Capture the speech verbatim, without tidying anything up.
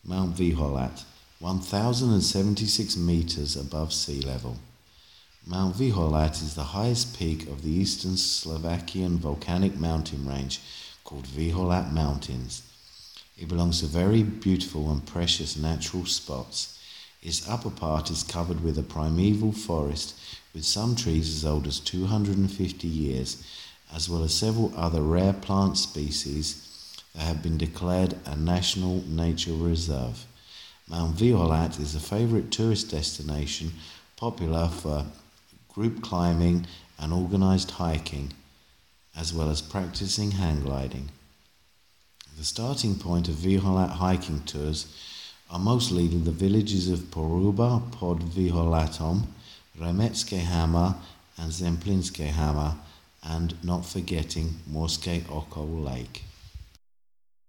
Mount Viholat, one thousand seventy-six meters above sea level. Mount Viholat is the highest peak of the eastern Slovakian volcanic mountain range called Viholat Mountains. It belongs to very beautiful and precious natural spots. Its upper part is covered with a primeval forest with some trees as old as two hundred fifty years, as well as several other rare plant species that have been declared a national nature reserve. Mount Viholat is a favorite tourist destination, popular for group climbing and organized hiking, as well as practicing hang gliding. The starting point of Viholat hiking tours are mostly the villages of Poruba pod Viholatom, Remetske Hammer and Zemplinske Hammer, and not forgetting Morske Oko Lake.